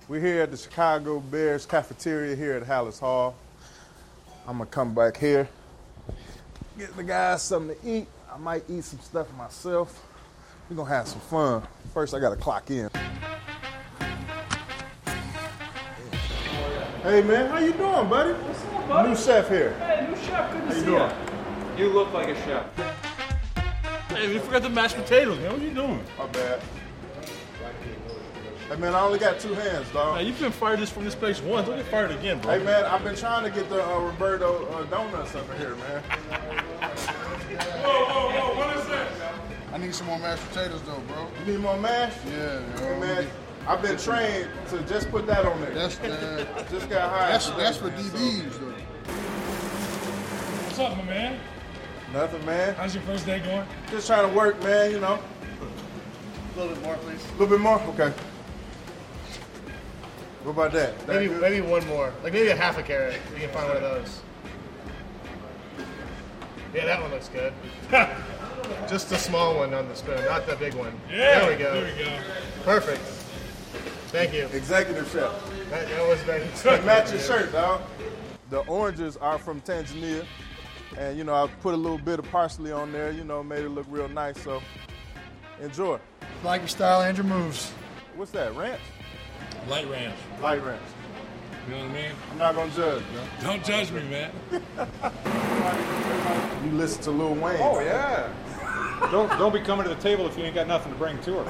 We're here at the Chicago Bears cafeteria here at Hallis Hall. I'm gonna come back here, get the guys something to eat. I might eat some stuff myself. We're gonna have some fun. First, I gotta clock in. Hey man, how you doing, buddy? What's up, buddy? New chef here. Hey, new chef, good to see doing? you. You look like a chef. Hey, we forgot the mashed potatoes, man. What you doing? My bad. Hey man, I only got 2 hands, dog. Man, you've been fired from this place once. Don't get fired again, bro. Hey man, I've been trying to get the Roberto donuts up in here, man. Whoa, what is that? I need some more mashed potatoes though, bro. You need more mash? Yeah, Hey man, I've been trained to just put that on there. That's Just got hired. that's for DBs though. What's up, my man? Nothing, man. How's your first day going? Just trying to work, man, you know. A little bit more, please. A little bit more? Okay. What about that? Maybe one more. Like maybe a half a carrot. We can find one of those. Yeah, that one looks good. Just the small one on the spoon, not the big one. Yeah, There we go. There we go. Perfect. Thank you. Executive chef. That was very Match your shirt, dog. The oranges are from Tanzania. And, you know, I put a little bit of parsley on there, you know, made it look real nice. So, enjoy. Like your style and your moves. What's that, ranch? Light ranch. Light ranch. You know what I mean? I'm not going to judge, man. Don't judge me, man. You listen to Lil Wayne. Oh, yeah. Don't be coming to the table if you ain't got nothing to bring to her.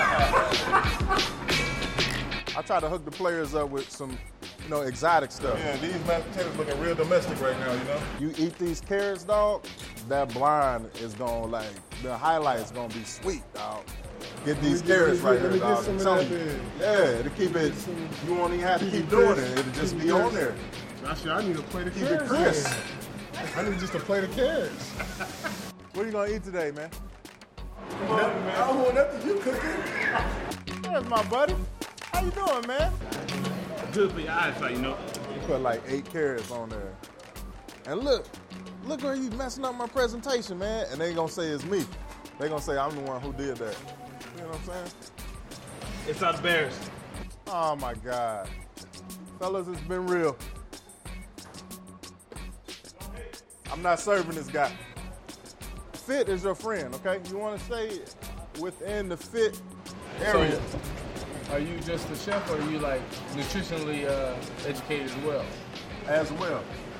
I try to hook the players up with some, you know, exotic stuff. Yeah, these mashed potatoes looking real domestic right now, you know? You eat these carrots, dog, that blind is going to, the highlight is going to be sweet, dog. Get these carrots right here, dog. I'm telling you. Yeah, to keep it, you won't even have to keep doing it. It'll just be on there. Actually, I need a plate of Keep it carrots. crisp. I need just a plate of carrots. What are you going to eat today, man? I don't want nothing you cooking. There's my buddy. How you doing, man? Good for your eyesight, you know. You put like 8 carrots on there. And look where you messing up my presentation, man. And they gonna say it's me. They gonna say I'm the one who did that. You know what I'm saying? It's our Bears. Oh my God. Fellas, it's been real. I'm not serving this guy. Fit is your friend, okay? You wanna stay within the fit area. Are you just a chef, or are you like nutritionally educated as well? As well.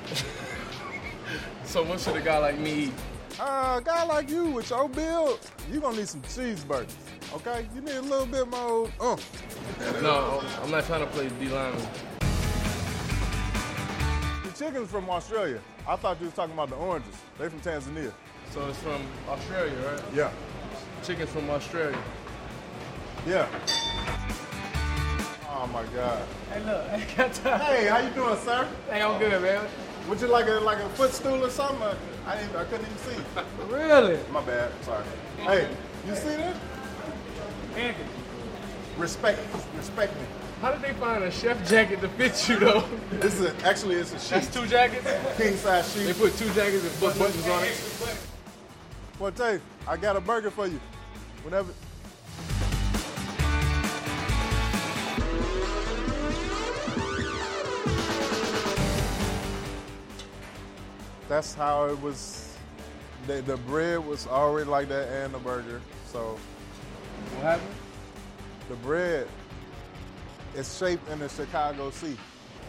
So what should a guy like me eat? A guy like you with your build, you gonna need some cheeseburgers, okay? You need a little bit more No, I'm not trying to play D lineman. The chicken's from Australia. I thought you was talking about the oranges. They from Tanzania. So it's from Australia, right? Yeah. Chicken's from Australia. Yeah. Oh my God. Hey, look, I got time. Hey, how you doing, sir? Hey, I'm good, man. Would you like a footstool or something? I couldn't even see. Really? My bad. Sorry. Hey, you see this? Andy, Respect me. How did they find a chef jacket to fit you though? This is actually it's a sheet. That's 2 jackets? King size They sheet. put 2 jackets and put buttons on it. Forte, I got a burger for you. Whenever. That's how it was. The bread was already like that and the burger. So What happened? the bread is shaped in the Chicago Sea.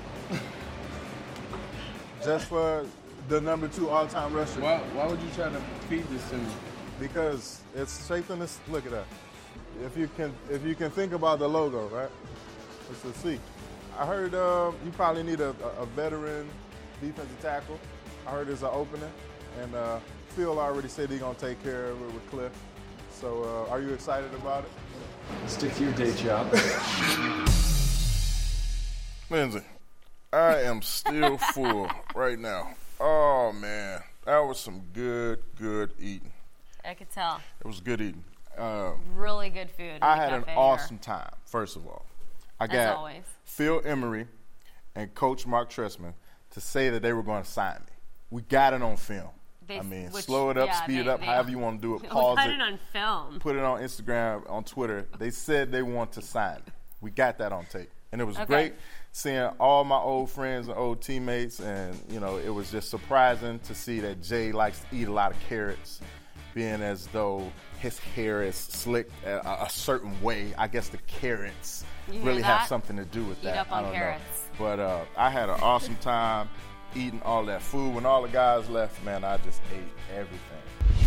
Just for the number 2 all-time rusher. Why would you try to feed this to me? Because it's shaped in this. Look at that. If you can think about the logo, right? It's a C. I heard you probably need a veteran defensive tackle. I heard there's an opening, and Phil already said he's gonna take care of it with Cliff. So, are you excited about it? Stick to your day job. Lindsay, I am still full right now. Oh man, that was some good eating. I could tell. It was good eating. Really good food. in I the had an cafe here. awesome time. First of all, I As got always. Phil Emery and Coach Mark Trestman to say that they were going to sign me. We got it on film. Slow it up, speed it up, however you want to do it. We Pause got it, it on film. put it on Instagram, on Twitter. They said they want to sign me. We got that on tape. And it was great seeing all my old friends and old teammates, and, you know, it was just surprising to see that Jay likes to eat a lot of carrots, being as though his hair is slicked a certain way. I guess the carrots really have something to do with that. Eat up on I don't carrots. know. But I had an awesome time eating all that food. When all the guys left, man, I just ate everything.